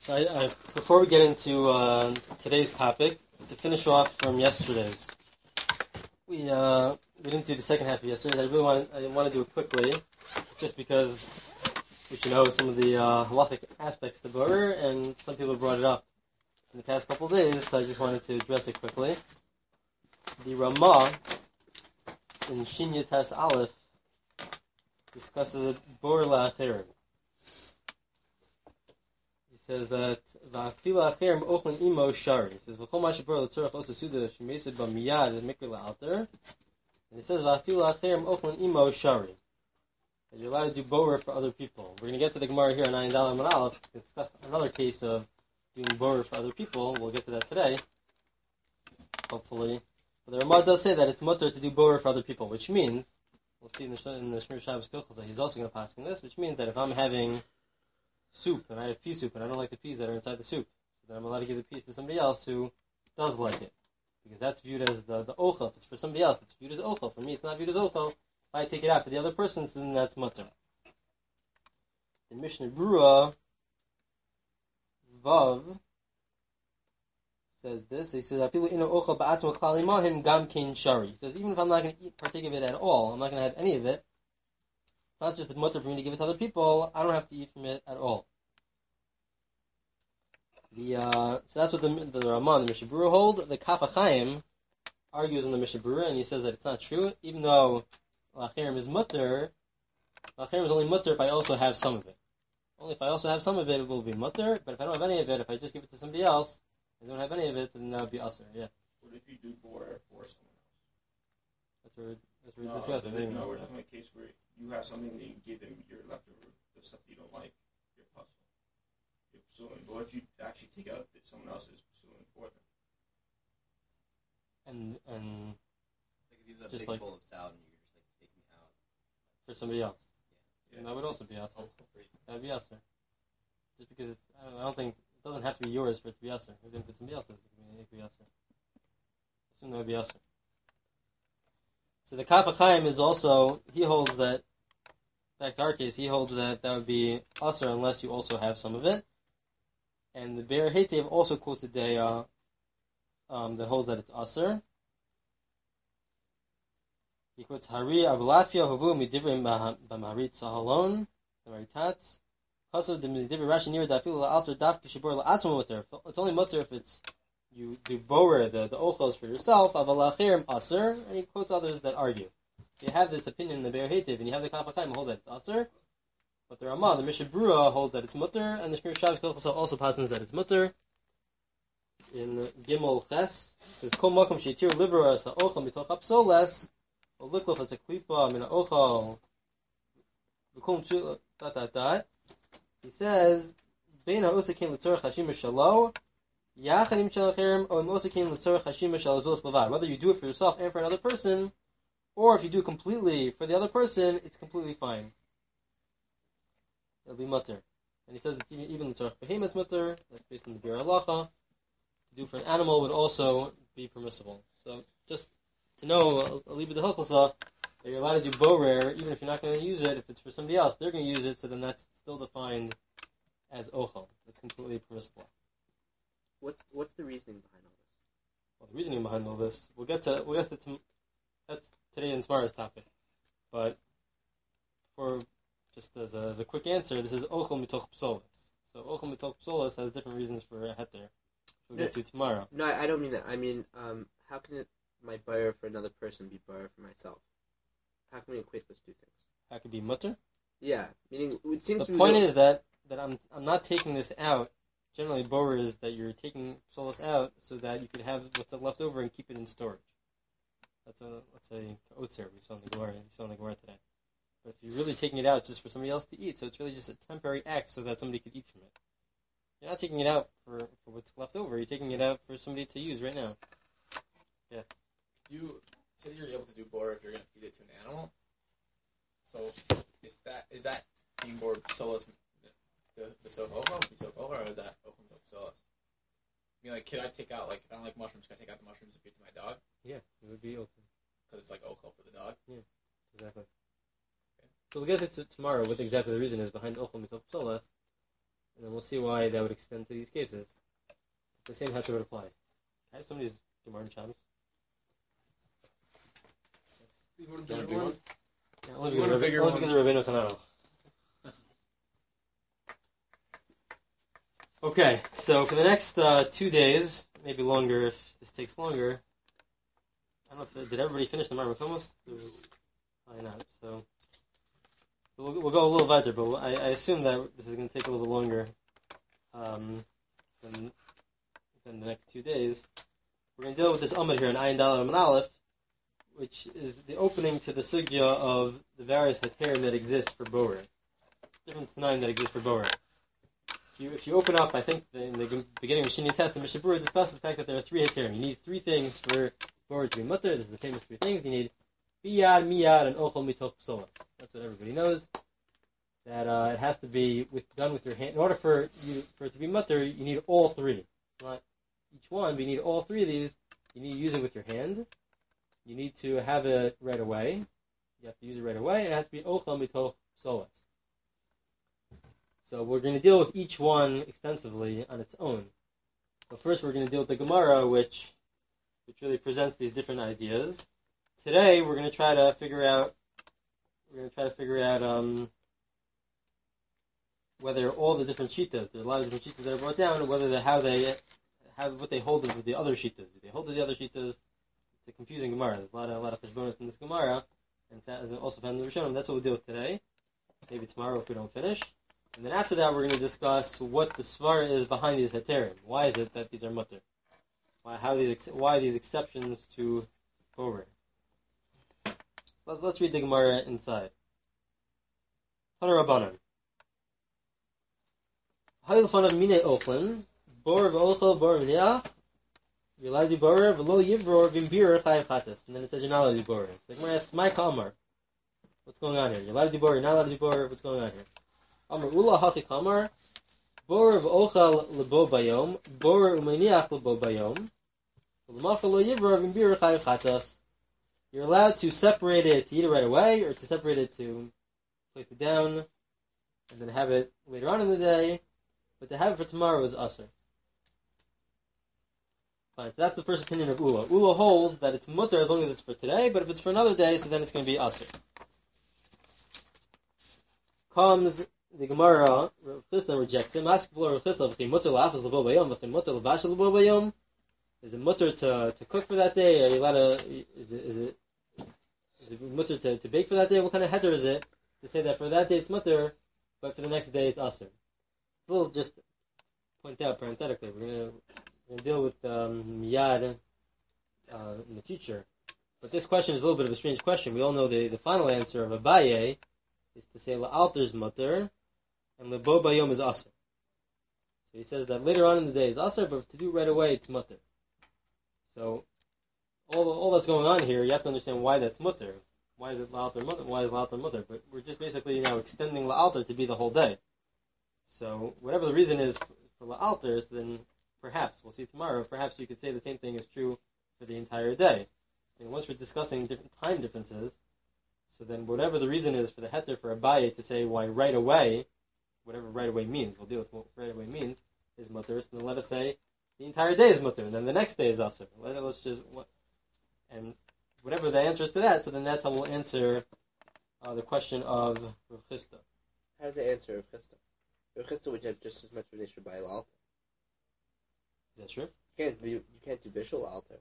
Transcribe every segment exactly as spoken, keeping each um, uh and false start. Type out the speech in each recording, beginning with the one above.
So I, I, before we get into uh, today's topic, to finish off from yesterday's, we uh, we didn't do the second half of yesterday's. I really want I want to do it quickly, just because we should know some of the uh, halachic aspects of the border, and some people brought it up in the past couple of days, so I just wanted to address it quickly. The Ramah in Shin Yates Aleph discusses a bor la'acherim. He says that va'afila acherim ochlin imo shari. He says v'chol ma'shebor l'tzorach osa suda shemesed b'miyad mikra la'alter. And he says va'afila acherim ochlin imo shari. That you're allowed to do borer for other people. We're going to get to the Gemara here on Ayin Dalet Amud Aleph to discuss another case of doing borer for other people. We'll get to that today, hopefully. But the Ramah does say that it's mutter to do borer for other people, which means, we'll see in the, in the Shmir Shabbos Kochel that he's also going to pass in this, which means that if I'm having soup, and I have pea soup, and I don't like the peas that are inside the soup, so then I'm allowed to give the peas to somebody else who does like it. Because that's viewed as the, the ochel. If it's for somebody else, it's viewed as ochel. For me, it's not viewed as ochel. If I take it out for the other person, so then that's mutter. The Mishnah Brura Vav says this. He says, "Afilu ino ochel ba'atzmo klal imahim gam kein shari." He says, even if I'm not going to eat, partake of it at all, I'm not going to have any of it. It's not just a mutter for me to give it to other people. I don't have to eat from it at all. The uh, so that's what the the Ramah and the Mishnah Brura hold. The Kaf HaChaim argues on the Mishnah Brura, and he says that it's not true, even though l'acherim is mutter. L'acherim is only mutter if I also have some of it. Only if I also have some of it, it will be mutter. But if I don't have any of it, if I just give it to somebody else, I don't have any of it, then that would be usher. Yeah. What if you do borer for someone else? That's what we're, that's what we're no, discussing. No, we're talking about a case where you have something that you give them your leftover, the stuff that you don't like, your puzzle, your pursuing. But what if you actually take out that someone else is pursuing for them? And and like if you have a just big like bowl of salad and you're just like taking it out for somebody else, Yeah. and that would also be usher. That would be usher. Just because it's, I don't, I don't think it doesn't have to be yours for it to be usher. Even if it's somebody else's, it could be usher. I assume that would be usher. So the Kaf HaChaim is also, he holds that, back to our case, he holds that that would be usher unless you also have some of it. And the Be'er Heitev also quotes a day um, that holds that it's usher. He quotes Hari Avlafia Hovu Midivrim Bamarit Sahalon, the Maritats. Kasav the Midivrim Rashi near Dafil Alter Daf Kishibor La'atzma Mutter. It's only mutter if it's you do borer, the, the ochos for yourself, avalachirim aser, and he quotes others that argue. So you have this opinion in the Be'er Heitev, and you have the Kaf HaChaim hold that it's aser, but the Ramah, the Mishnah Brura, holds that it's mutter, and the Shmir Shabbos Kochel also passes that it's mutter. In Gimel Ches, it says, Kol makom sheitir livra as ha'ochel mitoch ha'psoles, o liklof as a klipa min ha'ochel, v'kum chu, dot, dot, dot. He says, Bein ha'osekin l'tzorech hashim shalo, whether you do it for yourself and for another person, or if you do it completely for the other person, it's completely fine. It'll be mutter. And he says it's even, even the tzorach behemoth mutter, that's based on the Bir Halacha. To do for an animal would also be permissible. So just to know, a little bit of hilchos, that you're allowed to do borer, even if you're not going to use it, if it's for somebody else, they're going to use it, so then that's still defined as ochel. It's completely permissible. What's what's the reasoning behind all this? Well, the reasoning behind all this, we'll get to we'll get to tom- that's today and tomorrow's topic. But for just as a, as a quick answer, this is ochel mitoch psolos. So ochel mitoch psolos has different reasons for a heter. We'll get to tomorrow. No, I don't mean that. I mean, um, how can it, my buyer for another person be buyer for myself? How can we equate those two things? That could be mutter. Yeah, meaning it seems. The to point me is that that I'm I'm not taking this out. Generally, borer is that you're taking psolos out so that you could have what's left over and keep it in storage. That's a let's say otzer we saw in the Gemara. We saw in the Gemara today. But if you're really taking it out just for somebody else to eat, so it's really just a temporary act so that somebody could eat from it. You're not taking it out for, for what's left over. You're taking it out for somebody to use right now. Yeah. You say you're able to do borer if you're going to feed it to an animal. So is that is that being borer solos the the sof ochel, or is that ochel solos? I mean, like, can I take out, like, if I don't like mushrooms, can I take out the mushrooms and feed to my dog? Yeah, it would be open. Because it's like ochel for the dog. Yeah, exactly. Okay. So we'll get to tomorrow what exactly the reason is behind ochel mitoch psolos, and then we'll see why that would extend to these cases. The same heter would apply. Can I have somebody's Gemara and Shabbos? You want Yeah, a big bigger one? one? Yeah, only You because, want a of, Rabbi- bigger only one? because of Rabbeinu Chananel. Okay, so for the next uh, two days, maybe longer if this takes longer. I don't know if did everybody finish the Marmot almost? There was probably not. So, so we'll, we'll go a little weiter, but I, I assume that this is going to take a little bit longer um, than, than the next two days. We're going to deal with this Amud here in Ayin Daled Amud Aleph, which is the opening to the sugya of the various heterim that exist for borer. Different tanaim that exist for borer. If you, if you open up, I think the, in the beginning of Shini Test, the Mishnah Berurah discusses the fact that there are three heterim. You need three things for borer to be mutter. This is the famous three things. You need biyad, miyad, and ochel mitoch psolas. That's what everybody knows. That uh, it has to be with, done with your hand. In order for you for it to be mutter, you need all three. Not each one, but you need all three of these. You need to use it with your hand. You need to have it right away. You have to use it right away. And it has to be ochel mitoch psolas. So we're going to deal with each one extensively on its own. But first we're going to deal with the Gemara, which which really presents these different ideas. Today we're going to try to figure out we're going to try to figure out um, whether all the different shittas, there are a lot of different shittas that are brought down, whether they, how they how what they hold with the other shittas. Do they hold to the other shittas? It's a confusing Gemara. There's a lot of a lot of cheshbonos in this Gemara, and that is also found in the Rishonim. That's what we'll deal with today. Maybe tomorrow if we don't finish. And then after that, we're going to discuss what the svara is behind these heterim. Why is it that these are mutter? Why, how these, ex- why these exceptions to borer? So let's read the Gemara inside. Tana Rabbanan. Hayilfan of mine ochlin, bor v'ochel bor miniach, v'yalad du borer v'lo yivror v'imbir chayav chatas. And then it says you're not allowed to do borer. The Gemara asks, my kamar. What's going on here? You're allowed to do borer, you're not allowed to do borer. What's going on here? Amar ula hachi kamar, bor v'ochel lebo bayom, bor umeniach lebo bayom, v'l'machal lo yivror v'imbir chayav chatas. You're allowed to separate it, to eat it right away, or to separate it to place it down, and then have it later on in the day. But to have it for tomorrow is usher. Fine, so that's the first opinion of Ula. Ula holds that it's mutter as long as it's for today, but if it's for another day, so then it's going to be usher. Comes the Gemara, Rav Chisda rejects him. Ask Rav Chisda, "V'chein mutter la'afas lebo bayom, v'chein mutter l'vashel lebo bayom." Is it mutter to, to cook for that day? Are you allowed to? Is it is it is it mutter to, to bake for that day? What kind of heter is it to say that for that day it's mutter, but for the next day it's usher? We'll just point out parenthetically, we're going to deal with um, miyad uh, in the future. But this question is a little bit of a strange question. We all know the, the final answer of Abaye is to say la'alter is mutter, and lebo bayom is aser. So he says that later on in the day is aser, but to do right away it's mutter. So all all that's going on here, you have to understand why that's mutter. Why is it la'alter mutter? Why is la'alter mutter? But we're just basically now extending la'alter to be the whole day. So whatever the reason is for, for la'alters, then perhaps, we'll see tomorrow, perhaps you could say the same thing is true for the entire day. And once we're discussing different time differences, so then whatever the reason is for the heter for Abaye to say why right away, whatever right away means, we'll deal with what right away means, is mutter, so then let us say the entire day is mutter, and then the next day is asr. Let, let's just, what, and whatever the answer is to that, so then that's how we'll answer uh, the question of Rav Chisda. How's the answer of Chisda? Rav Chisda would have just as much relation by altar. Is that true? You can't, you, you can't do bishul altar.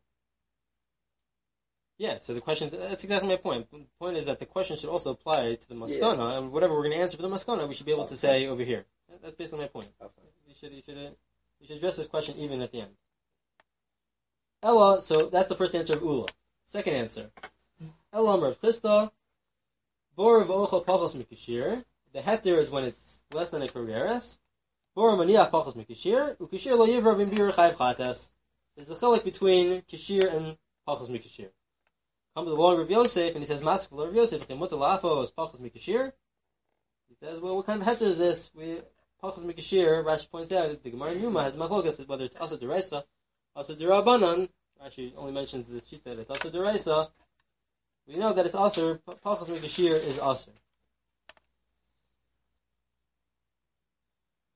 Yeah, so the question, that's exactly my point. The point is that the question should also apply to the maskana, yeah. And whatever we're going to answer for the maskana, we should be able to say over here. That's basically my point. Okay. You should, you should, you should address this question even at the end. Ella, so that's the first answer of Ula. Second answer. Ella Rav Chisda, bor v'ochel pachos mikashir. The heter is when it's less than a kareres. Bor maniach pachos mikashir, ukashir lo yivra v'imbir chayv chatas. There's a chilek between kashir and pachos mikashir. Comes along Rav Yosef, and he says, Mask Rav Yosef, mutter la'afos pachos mikashir. He says, well, what kind of heter is this? We pachos mikashir, Rashi points out, the Gemara in Yuma has machlokas, whether it's asa deraisa, asa derabanan. Rashi only mentions this sheet that it's asa deraisa. We know that it's asa, pachos mikashir is asa.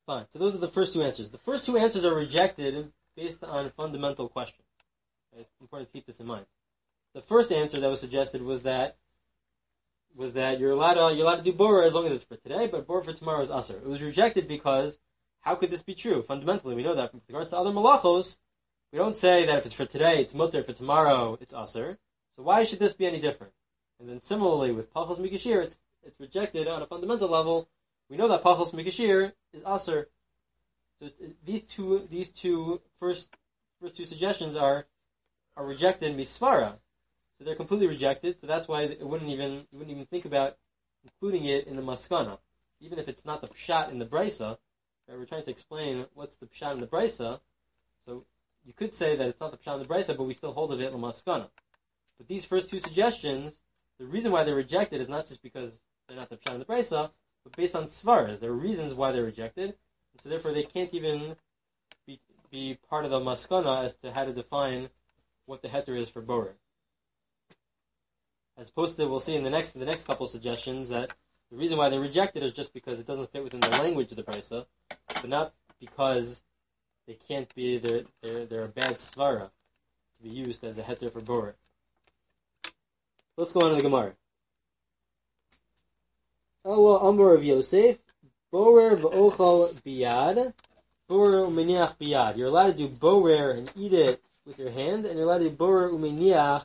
Fine. So those are the first two answers. The first two answers are rejected based on fundamental questions. Okay? It's important to keep this in mind. The first answer that was suggested was that was that you're allowed to you're allowed to do borer as long as it's for today, but borer for tomorrow is usher. It was rejected because how could this be true? Fundamentally, we know that with regards to other malachos, we don't say that if it's for today, it's mutter, for tomorrow, it's usher. So why should this be any different? And then similarly with pachos mikashir, it's it's rejected on a fundamental level. We know that pachos mikashir is usher. So it, these two these two first first two suggestions are are rejected misvara. So they're completely rejected. So that's why it wouldn't even you wouldn't even think about including it in the maskana, even if it's not the pshat in the brisa. Right? We're trying to explain what's the pshat in the brisa. So you could say that it's not the pshat in the brisa, but we still hold of it in the maskana. But these first two suggestions, the reason why they're rejected is not just because they're not the pshat in the brisa, but based on svaras. There are reasons why they're rejected, and so therefore they can't even be be part of the maskana as to how to define what the heter is for borer. As opposed to, we'll see in the next in the next couple of suggestions that the reason why they're rejected is just because it doesn't fit within the language of the brisa, but not because they can't be they're they're, they're a bad svara to be used as a heter for borer. Let's go on to the Gemara. Ella Amor of Yosef, borer v'ochal biyad, borer umeniach biyad. You're allowed to do borer and eat it with your hand, and you're allowed to do borer umeniach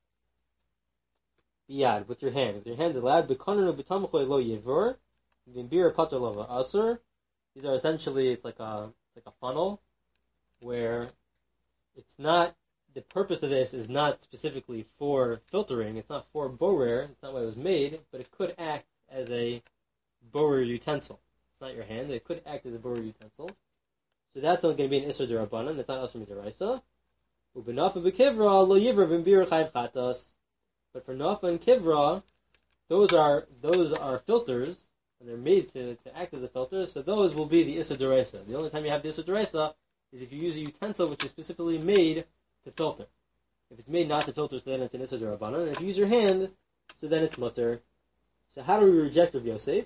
biyad, with your hand. With your hand is allowed. B'konanu b'tamchoy lo yivor, v'mbir pater lava asur. These are essentially, it's like a it's like a funnel, where it's not, the purpose of this is not specifically for filtering, it's not for borer, it's not what it was made, but it could act as a borer utensil. It's not your hand, it could act as a borer utensil. So that's not going to be an Isser D'Rabbanan, it's not Asr Midaraisa. U'benafa b'kivra lo yivra v'mbir chayv chatas. But for nafa and kivra, those are those are filters, and they're made to, to act as a filter, so those will be the Isser D'Oraisa. The only time you have the Isser D'Oraisa is if you use a utensil which is specifically made to filter. If it's made not to filter, so then it's an Isser D'Rabbanan. And if you use your hand, so then it's mutter. So how do we reject Rav Yosef?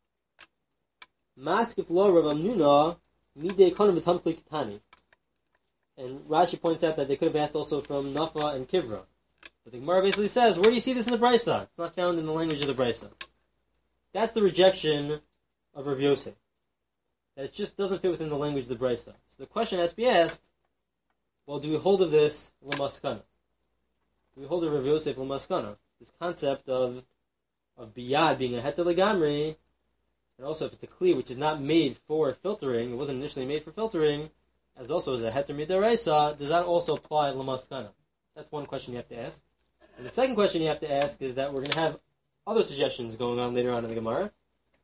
Maskif lo Rav Amnuna midei konim v'tamchli ketani. And Rashi points out that they could have asked also from nafa and kivra. But the Gemara basically says, where do you see this in the brisa? It's not found in the language of the brisa. That's the rejection of Rav Yosef. That it just doesn't fit within the language of the brisa. So the question has to be asked, well, do we hold of this l'maskana? Do we hold of Rav Yosef l'maskana? This concept of of biyad being a heter legamri, and also if it's a kli which is not made for filtering, it wasn't initially made for filtering, as also as a heter midaraisa, does that also apply l'maskana? That's one question you have to ask. And the second question you have to ask is that we're going to have other suggestions going on later on in the Gemara,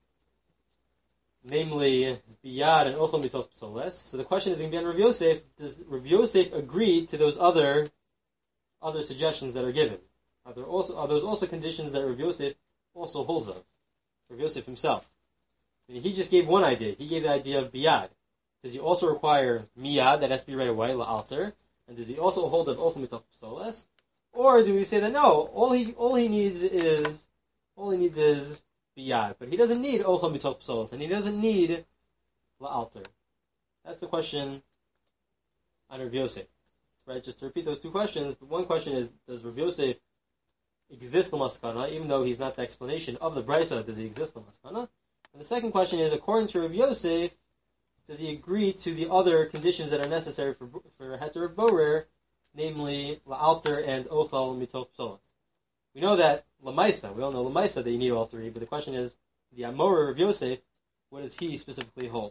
namely biyad and ochel mitos psoles. So the question is going to be on Rav Yosef. Does Rav Yosef agree to those other other suggestions that are given? Are there also are those also conditions that Rav Yosef also holds of? Rav Yosef himself. I mean, he just gave one idea. He gave the idea of biyad. Does he also require miyad, that has to be right away, la'alter? And does he also hold of ochel mitos psoles? Or do we say that no, all he all he needs is all he needs is biyad, but he doesn't need ochel mitos psoles, and he doesn't need la'alter. That's the question on Rav Yosef, right? Just to repeat those two questions. The one question is, does Rav Yosef exist l'maskana, even though he's not the explanation of the brisa? Does he exist l'maskana? And the second question is, according to Rav Yosef, does he agree to the other conditions that are necessary for for heter borer, namely la'alter and ochel mitos psoles? We know that Lamaisa, we all know Lamaisa that you need all three, but the question is, the Amor of Yosef, what does he specifically hold?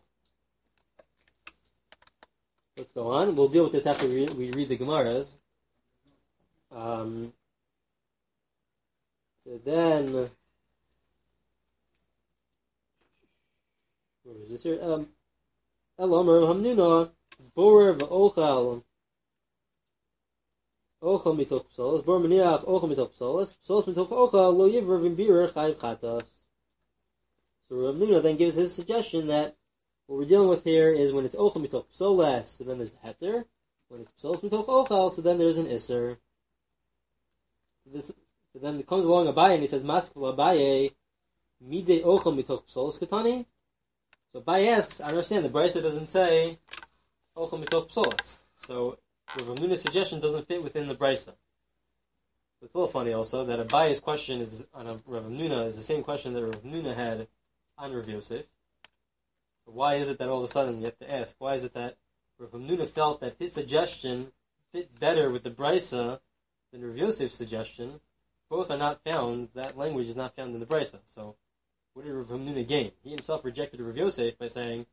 Let's go on. We'll deal with this after we, we read the Gemaras. Um, so then, where is this here? Um, El Amor Hamnuna, Borer v'ochel ochel mitos psoles, bor maniach ochel mitos psoles, psoles mitos ochel lo yivra v'mbir chayv chatas. So Rav Nuna then gives his suggestion that what we're dealing with here is when it's ochel mitos psoles, so then there's a heter. When it's psoles mitos ochel, so then there's an isser. So this, so then it comes along Abaye and he says, Maskul Abaye, midei ochel mitos psoles katani. So Abaye asks, I understand the Brisa doesn't say Ochel Mitoch Psolas. So Rav Hamnuna's suggestion doesn't fit within the Brisa. So it's a little funny also that Abaye's question is on a Rav Hamnuna is the same question that Rav Hamnuna had on Rav Yosef. So why is it that all of a sudden you have to ask, why is it that Rav Hamnuna felt that his suggestion fit better with the Brisa than Rav Yosef's suggestion? Both are not found, that language is not found in the Brisa. So what did Rav Hamnuna gain? He himself rejected Rav Yosef by saying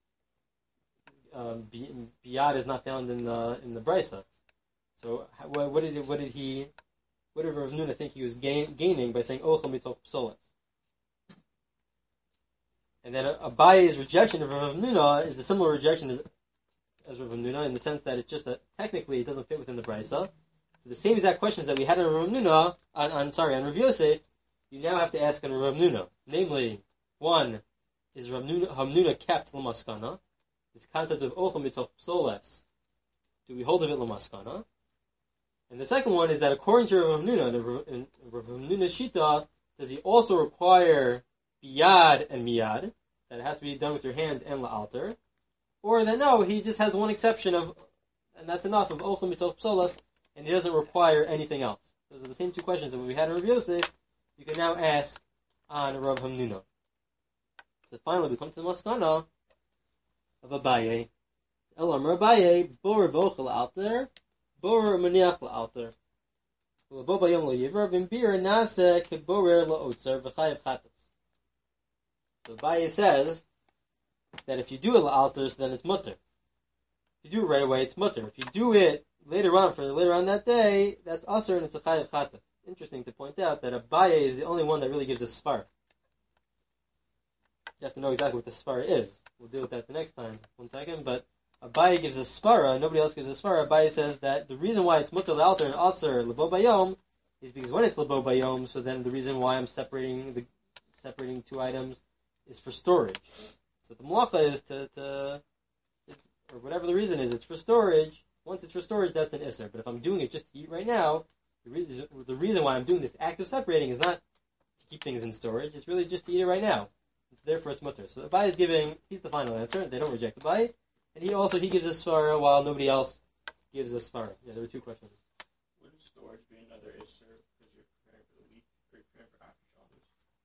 um, Biyad is not found in the in the Brisa. So what, what did what did he what did Rav Hamnuna think he was gain, gaining by saying Ochel Mitoch Psolas? And then Abaye's rejection of Rav Hamnuna is a similar rejection as, as Rav Hamnuna in the sense that it's just that technically it doesn't fit within the Brisa. So the same exact questions that we had on Rav Hamnuna, on, on sorry, on Rav Yosef, you now have to ask on Rav Hamnuna. Namely, one, is Rav Hamnuna kept l'maskana? This concept of Ochel Mitoch Psolas, do we hold of it l'maskana? And the second one is that according to Rav Hamnuna, in Rav Hamnuna's shita, does he also require biyad and miyad, that it has to be done with your hand and la'alter, or that no, he just has one exception of, and that's enough, of Ochel Mitoch Psolas, and he doesn't require anything else. Those are the same two questions that we had in Rav Yosef. You can now ask on Rav Hamnuna. So finally, we come to the maskana of Abaye. Elam Abaye, bor v'ochel alter, bor maniach la'alter. V'labo bayom lo yiver, v'imbir nase keborer la'otzer, v'chayev chatas. So Abaye says that if you do it la'alter, then it's mutter. If you do it right away, it's mutter. If you do it later on, for later on that day, that's aser and it's a chayev chatas. Interesting to point out that Abaye is the only one that really gives a sfar. You have to know exactly what the sfar is. We'll deal with that the next time. One second. But Abaye gives a sfara, nobody else gives a sfara. Abaye says that the reason why it's mutter l'alter and aser lebo bayom is because when it's lebo bayom, so then the reason why I'm separating the separating two items is for storage. So the malacha is to, to it's, or whatever the reason is, it's for storage. Once it's for storage, that's an iser. But if I'm doing it just to eat right now, the reason, the reason why I'm doing this act of separating is not to keep things in storage. It's really just to eat it right now. It's therefore it's mutter. So Abaye is giving, he's the final answer. They don't reject Abaye. And he also, he gives a svara while nobody else gives a svara. Yeah, there were two questions. Wouldn't storage be another issue because you're preparing for the week, or you're preparing for after Shabbos?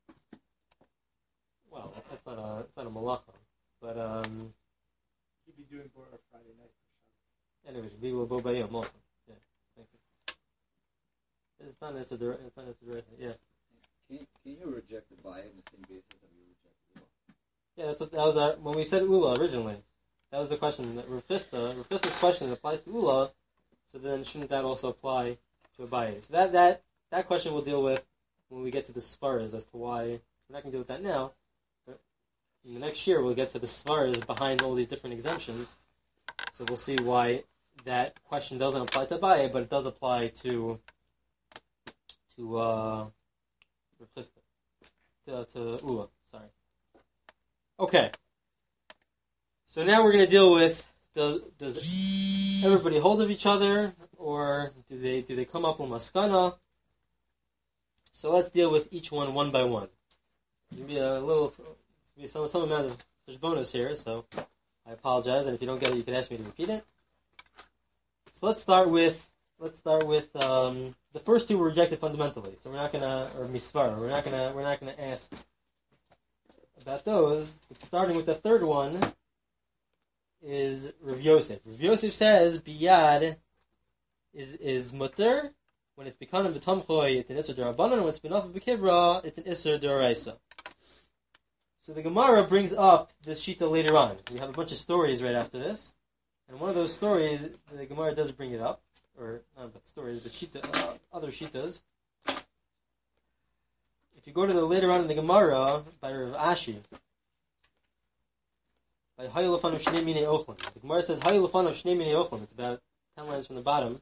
Well, that's not a, that's not a malacha. But, um... He'd be doing Bora Friday night for Shabbos. Anyways, we will bo bayom also. Yeah, thank you. It's not necessarily, it's not necessarily, yeah. Can, can you reject Abaye on the same basis that you rejected Ula? Yeah, that's what, that was our, when we said Ula originally. That was the question that Rafista, Rafista's question applies to Ula, so then shouldn't that also apply to Abaye? So that, that, that question we'll deal with when we get to the Svaras as to why, we're not going to deal with that now, but in the next year we'll get to the Svaras behind all these different exemptions, so we'll see why that question doesn't apply to Abaye, but it does apply to, to, uh, Rafista, to, to Ula, sorry. Okay. So now we're going to deal with, does, does everybody hold of each other, or do they do they come up with maskana? So let's deal with each one one by one. There's going to be a little, be some, some amount of bonus here, so I apologize, and if you don't get it, you can ask me to repeat it. So let's start with, let's start with, um, the first two were rejected fundamentally, so we're not going to, or misvar, we're not going to, we're not going to ask about those, but starting with the third one, is Rav Yosef. Rav Yosef says biyad is is mutter when it's become b'tamchoy. It's an iser d'Rabbanan. When it's been off of b'kivra, it's an iser d'Oraisa. So the Gemara brings up this shita later on. We have a bunch of stories right after this, and one of those stories the Gemara does bring it up, or not about stories, but shita, uh, other shitas. If you go to the later on in the Gemara by Rav Ashi. By Hayulafan of Shnei Minei Ochlan. The Gemara says Hayulafan of Shnei Minei Ochlan. It's about ten lines from the bottom.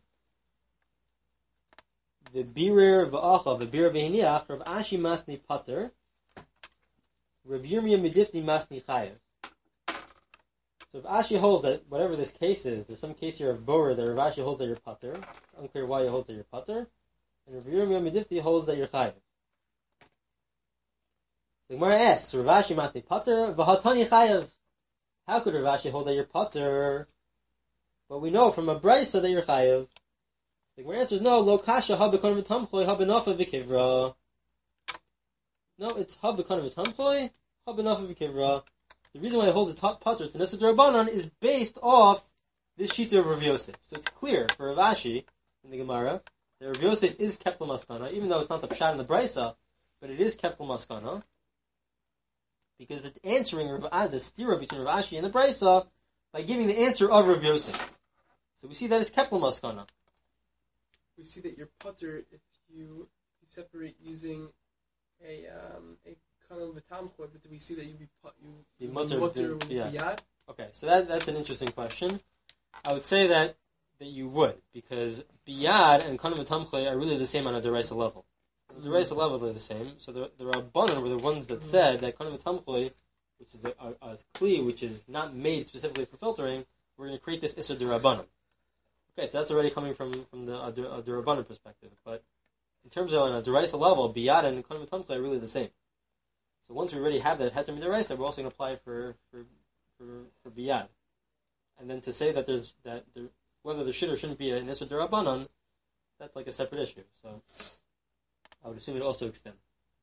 The Birir V'acha, the Birir V'hiniach, Rav Ashi Masni Pater, Rav Yirmiyah Medifni Masni Chayev. So if Ashi holds that, whatever this case is, there's some case here of Borer that Rav Ashi holds that you're Pater. It's unclear why he holds that you're Pater. And Rav Yirmiyah Medifni holds that you're Chayev. The Gemara asks, Rav Ashi masni pater v'hatani chayav. How could Rav Ashi hold that you're pater? But we know from a brisa that you're chayav. The Gemara answers, no, lo kasha ha b'kon v'tamchloi ha b'nafa v'kivra. No, it's ha b'kon v'tamchloi ha b'nafa v'kivra. The reason why I hold the top pater to Nesa D'Rabbanan is based off this shita of Rav Yosef. So it's clear for Rav Ashi in the Gemara that Rav Yosef is kept l'maskana, even though it's not the pshat in the brisa, but it is kept l'maskana, because it's answering Rav, the stira between Rav Ashi and the brisa by giving the answer of Rav Yosef. So we see that it's kept l'maskana. We see that you're putter if you, you separate using a um, a kanal v'tamchoy, but do we see that you be put you Be be mutter, mutter be- with yeah. biyad? Okay, so that that's an interesting question. I would say that that you would, because biyad and kanim v'tamchlei are really the same on a deraisa level. On a deraisa level, they're the same. So the the Rabbanan were the ones that said that kanim v'tamchlei, which is a, a, a kli which is not made specifically for filtering, we're going to create this isser d'Rabbanan. Okay, so that's already coming from from the uh, d'Rabbanan perspective. But in terms of on a deraisa level, biyad and kanim v'tamchlei are really the same. So once we already have that heter midaraisa, we're also going to apply it for for for, for biyad. And then to say that there's that there, whether there should or shouldn't be an isser d'Rabbanan, that's like a separate issue. So I would assume it also extends.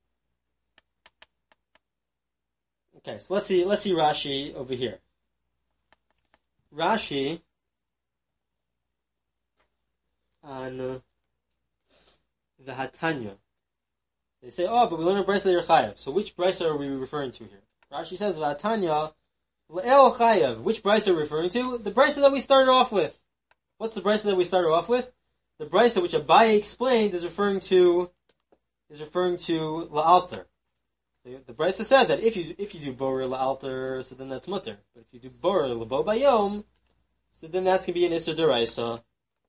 Okay, so let's see let's see Rashi over here. Rashi on uh, the Hatanya. They say, oh, but we learn a brisa that you're chayav. So which brisa are we referring to here? Rashi says, Vatanya, le'el chayav. Which brisa are we referring to? The brisa that we started off with. What's the brisa that we started off with? The brisa which Abaye explained is referring to is referring to la'alter. The, the brisa said that if you if you do borer la'alter, so then that's mutter. But if you do borer labo bayom, so then that's going to be an isser d'oraisa.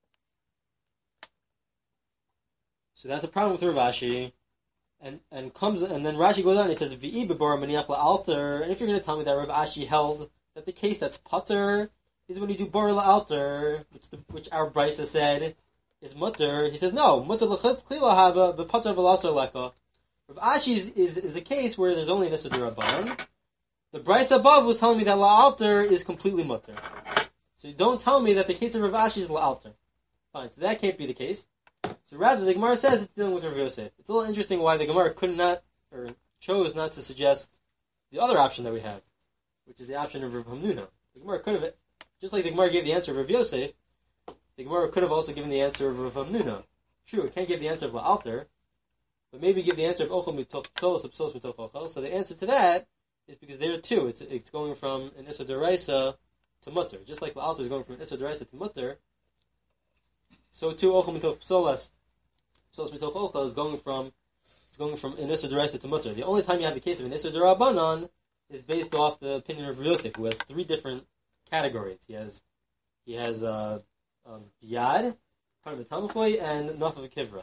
So that's a problem with Rav Ashi. And and comes and then Rashi goes on and he says V'i bebor maniach la'alter. And if you're going to tell me that Rav Ashi held that the case that's putter is when you do bor la'alter, which the which our brisa said is mutter, he says no, mutter l'chila haba the putter v'lasar leka. Rav Ashi is, is is a case where there's only an isser d'Rabbanan. The brisa above was telling me that la'alter is completely mutter. So you don't tell me that the case of Rav Ashi is la'alter. Fine, so that can't be the case. So rather, the Gemara says it's dealing with Rav Yosef. It's a little interesting why the Gemara could not, or chose not to suggest the other option that we have, which is the option of Rav Hamnuna. The Gemara could have, just like the Gemara gave the answer of Rav Yosef, the Gemara could have also given the answer of Rav Hamnuna. True, it can't give the answer of La'alter, but maybe give the answer of Ochel mitoch psolos psolos mitoch ochel. So the answer to that is because there too, it's it's going from an Issa D'Oraisa to Mutter. Just like La'alter is going from an Issa D'Oraisa to Mutter, so too Ochel mitoch psolos psolos mitoch ochel is going from it's going from an Issa D'Oraisa to Mutter. The only time you have the case of an Issa D'Rabbanan is based off the opinion of Yosef, who has three different categories. He has he has uh, um, Biyad, Karm V'Tamchoy, and Nafav Kivra.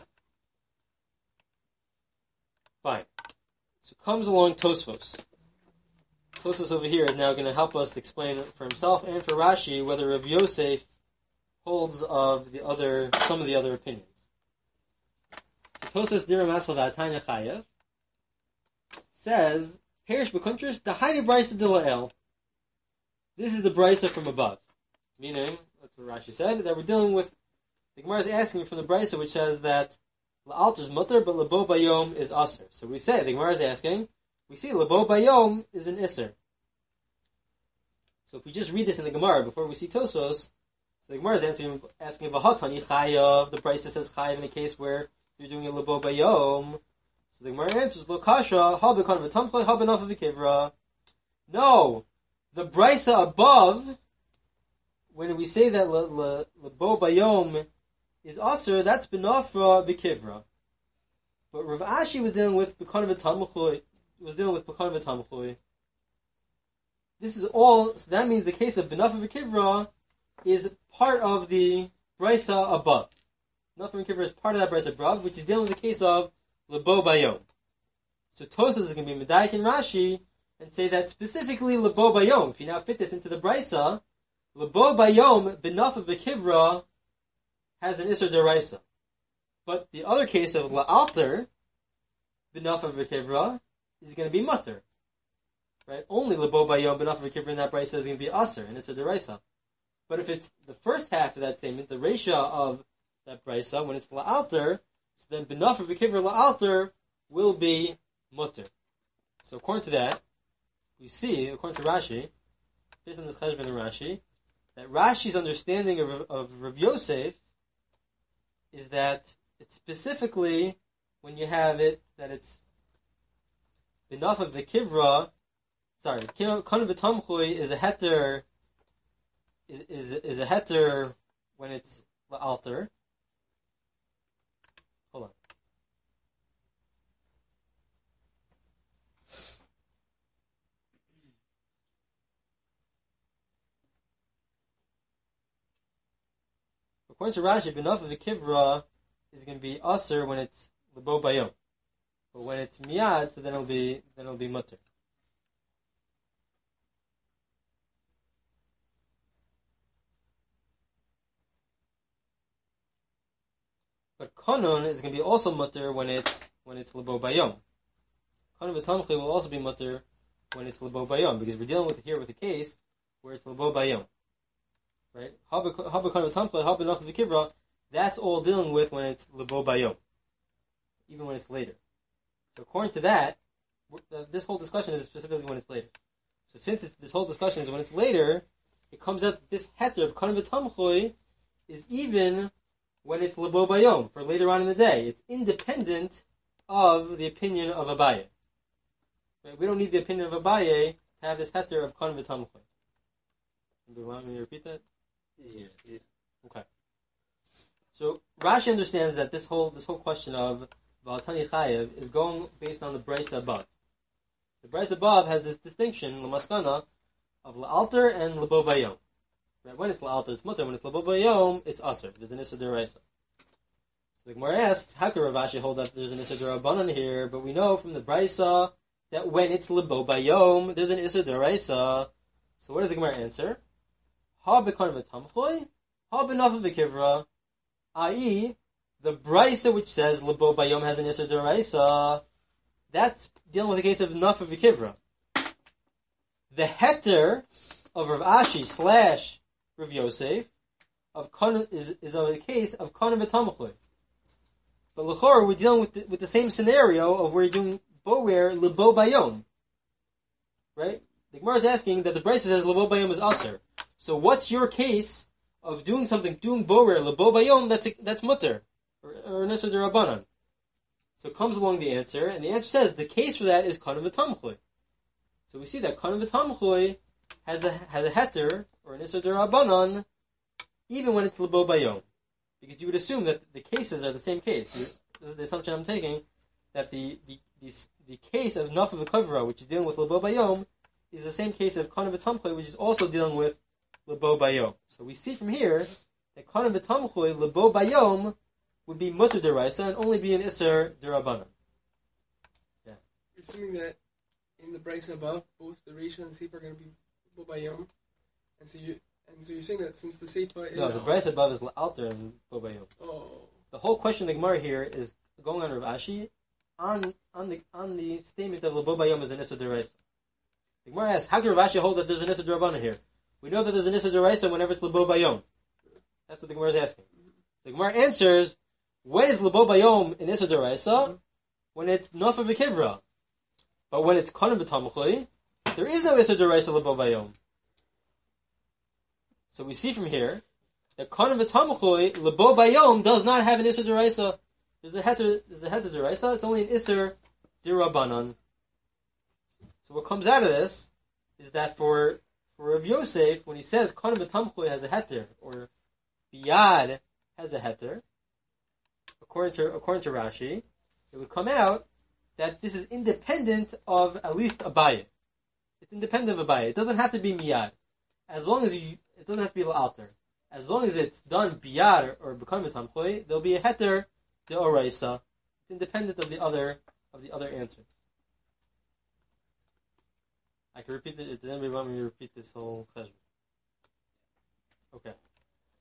Fine. So comes along Tosfos. Tosfos over here is now going to help us explain for himself and for Rashi whether Rav Yosef holds of the other some of the other opinions. So Tosfos Dira Maslav Atanya Chayev says, Perish B'Kuntris, the Haini Brisa de La'el. This is the Brisa from above. Meaning, that's what Rashi said, that we're dealing with, the Gemara is asking from the Brisa which says that La'alter is mutter, but Labo Bayom is Aser. So we say, the Gemara is asking, we see Labo Bayom is an Isser. So if we just read this in the Gemara before we see Tosfos, so the Gemara is answering, asking, V'hatani Chayav, the Brisa says Chayav in a case where you're doing a Labo Bayom. So the Gemara answers, Lo Kasha, Ha B'Kan V'Tamchloi, Ha B'Nafa V'Kivra. No, the Brisa above, when we say that Labo Bayom is Aser, that's B'Nafra V'Kivra. But Rav Ashi was dealing with B'Kan V'Tamchloi, was dealing with B'Kan V'Tamchloi. This is all, so that means the case of B'Nafra V'Kivra is part of the Brisa above. B'Nafra V'Kivra is part of that Brisa above, which is dealing with the case of Labo Bayom. So Tosfos is going to be Medayik and Rashi and say that specifically Labo Bayom. If you now fit this into the Brisa, Labo Bayom B'Nafa V'Kivra has an Isser D'Oraisa. But the other case of La'alter B'Nafa V'Kivra is going to be mutter. Right? Only lebo bayom benaf v'kivra in that brisa is going to be aser and it's a deraisa. But if it's the first half of that statement, the resha of that brisa, when it's la'alter, so then benaf v'kivra la'alter will be mutter. So according to that, we see, according to Rashi, based on this cheshbon in Rashi, that Rashi's understanding of, of Rav Yosef is that it's specifically when you have it, that it's benaf v'kivra. Sorry, Kana v'tamchui is a heter. Is is is a heter when it's la'alter. Hold on. According to Rashi, benaf v'kivra is going to be aser when it's lebo bayom, but when it's miyad, so then it'll be then it'll be mutter. But kanon is going to be also mutter when it's when it's lebo bayom. Kanon v'tamchi will also be mutter when it's lebo bayom, because we're dealing with here with a case where it's lebo bayom, right? Haba kanon v'tamchi, haba nach v'kivra. That's all dealing with when it's lebo bayom, even when it's later. So according to that, this whole discussion is specifically when it's later. So since it's, this whole discussion is when it's later, it comes out that this heter of kanon v'tamchi is even when it's lebo bayom, for later on in the day. It's independent of the opinion of Abaye. Right? We don't need the opinion of Abaye to have this heter of kanon v'tamchui. Do you want me to repeat that? Yeah. yeah. Okay. So Rashi understands that this whole this whole question of V'atani Chayev is going based on the brisa above. The brisa above has this distinction, l'maskana, of la'alter and lebo bayom. Right? When it's la'alter, it's mutter. When it's lebo bayom, it's aser. There's an issa deraisa. So the Gemara asks, how can Rav Ashi hold that there's an issa derabanan here? But we know from the brisa that when it's lebo bayom, there's an issa deraisa. So what does the Gemara answer? Ha b'kanon v'tamchui, ha b'nafa v'kivra, that is, the brisa which says lebo bayom has an issa deraisa, that's dealing with the case of nafa v'kivra. The heter of Rav Ashi slash Rav Yosef of kanon is is of the case of kanon v'tamchui. But l'chor we're dealing with the, with the same scenario of where you're doing bower lebo bayom, right? The Gemara is asking that the brisa says lebo bayom is aser. So what's your case of doing something, doing borer, lebo bayom, that's, that's mutter, or, or nisr derabanan? So comes along the answer, and the answer says the case for that is kanon v'tamchui. So we see that kanon v'tamchui has a, has a heter, or a nisr derabanan, even when it's lebo bayom. Because you would assume that the cases are the same case. You, this is the assumption I'm taking, that the, the, the, the case of nafa v'kavra, which is dealing with lebo bayom, is the same case of kanon v'tamchui, which is also dealing with lebo bayom. So we see from here that kanon v'tamchui lebo bayom would be mutter deraisa and only be an iser derabanan. Yeah. You're assuming that in the brisa above, both the Reisha and the Sefer are going to be lebo bayom, and so you and so you're saying that since the Sefer is No, the brisa above is la'alter and lebo bayom. Oh. The whole question of the Gemara here is going on Rav Ashi on on the on the statement of lebo bayom is an iser deraisa. The Gemara asks, how can Rav Ashi hold that there's an iser derabanan here? We know that there's an issa deraisa whenever it's lebo bayom. That's what the Gemara is asking. The Gemara answers, when is lebo bayom an issa deraisa? When it's nafa v'kivra. But when it's kanon v'tamchui, there is no issa deraisa lebo bayom. So we see from here that kanon v'tamchui lebo bayom does not have an issa deraisa. There's a heter, there's a heter deraisa. It's only an issa derabanan. So what comes out of this is that for For Rav Yosef, when he says kanon v'tamchui has a heter, or biyad has a heter, according to according to Rashi, it would come out that this is independent of at least Abaye. It's independent of Abaye. It doesn't have to be miyad. As long as you, it doesn't have to be l'alter. As long as it's done biyad or kanon v'tamchui, there'll be a heter de'oraisa. It's independent of the other of the other answer. I can repeat it. Does anybody want me to repeat this whole cheshbon? Okay.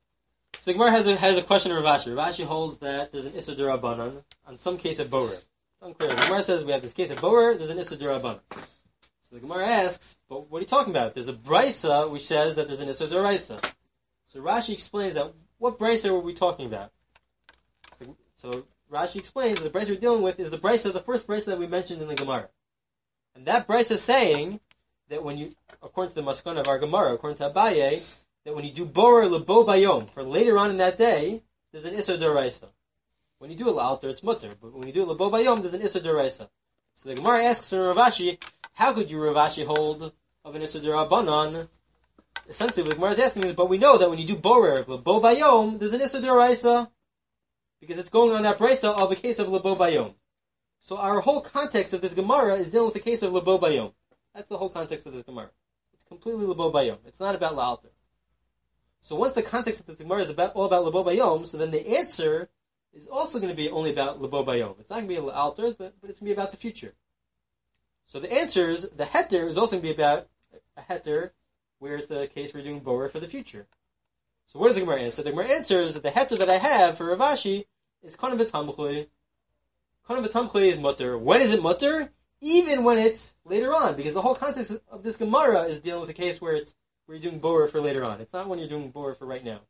So the Gemara has a, has a question of Rav Ashi. Rav Ashi holds that there's an Issa Derabanan on some case of Borer. It's unclear. The Gemara says we have this case of Boer, there's an Issa D'Rabbanan. So the Gemara asks, but what are you talking about? There's a Brisa which says that there's an Issa D'Oraisa. So Rashi explains that, what Brisa were we talking about? So, so Rashi explains that the Brisa we're dealing with is the Brisa, the first Brisa that we mentioned in the Gemara. And that Brisa is saying that when you, according to the Maskana of our Gemara, according to Abaye, that when you do Borer Lebo Bayom, for later on in that day, there's an Issa D'Oraisa. When you do it L'alter, it's mutter, but when you do it Lebo Bayom, there's an Issa D'Oraisa. So the Gemara asks in Rav Ashi, how could you, Rav Ashi, hold of an Issa D'Rabbanan? Essentially, what the Gemara is asking is, but we know that when you do Borer Lebo Bayom, there's an Issa D'Oraisa, because it's going on that Brisa of a case of Lebo Bayom. So our whole context of this Gemara is dealing with the case of Lebo Bayom. That's the whole context of this Gemara. It's completely Lebo Bayom. It's not about L'alter. So once the context of this Gemara is about, all about Lebo Bayom, so then the answer is also going to be only about Lebo Bayom. It's not going to be L'alter, but, but it's going to be about the future. So the answers, the heter is also going to be about a heter where it's a case we're doing Borer for the future. So what does the Gemara answer? The Gemara answers that the heter that I have for Rav Ashi is Kohen V'Tamchui. Kohen V'Tamchui is mutter. When is it mutter? Even when it's later on, because the whole context of this Gemara is dealing with a case where it's where you're doing Borer for later on. It's not when you're doing Borer for right now.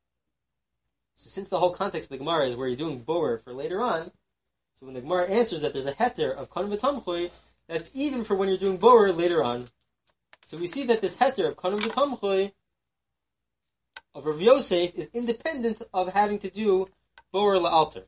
So since the whole context of the Gemara is where you're doing Borer for later on, so when the Gemara answers that there's a heter of Kohen V'Tamchui, that's even for when you're doing Borer later on. So we see that this heter of Kohen V'Tamchui of Rav Yosef is independent of having to do Borer L'alter.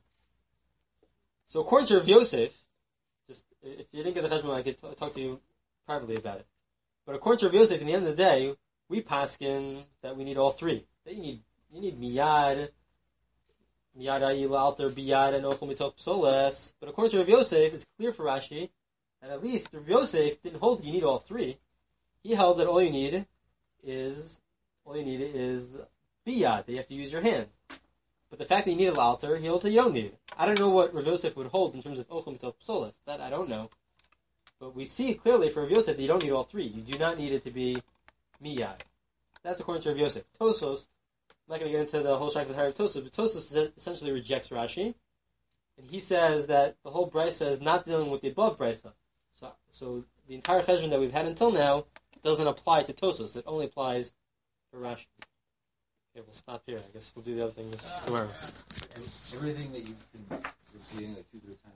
So according to Rav Yosef, just if you didn't get the cheshbon, I could t- talk to you privately about it. But according to Rav Yosef, in the end of the day, we paskin that we need all three. That you need you need miyad, miyad ayi l'alter, biyad, and ochel mitoch psoles. But according to Rav Yosef, it's clear for Rashi that at least Rav Yosef didn't hold that you need all three. He held that all you need is all you need is biyad, that you have to use your hand. But the fact that you need a l'alter, he holds that you don't need. I don't know what Rav Yosef would hold in terms of ochel mitoch psoles. That I don't know. But we see clearly for Rav Yosef that you don't need all three. You do not need it to be miyad. That's according to Rav Yosef. Tosos, I'm not going to get into the whole shaykh of Tosos, but Tosos essentially rejects Rashi. And he says that the whole brisa is not dealing with the above brisa. So, so the entire cheshbon that we've had until now doesn't apply to Tosos. It only applies for Rashi. Okay, we'll stop here. I guess we'll do the other things tomorrow. Everything that you've been repeating like two, three times.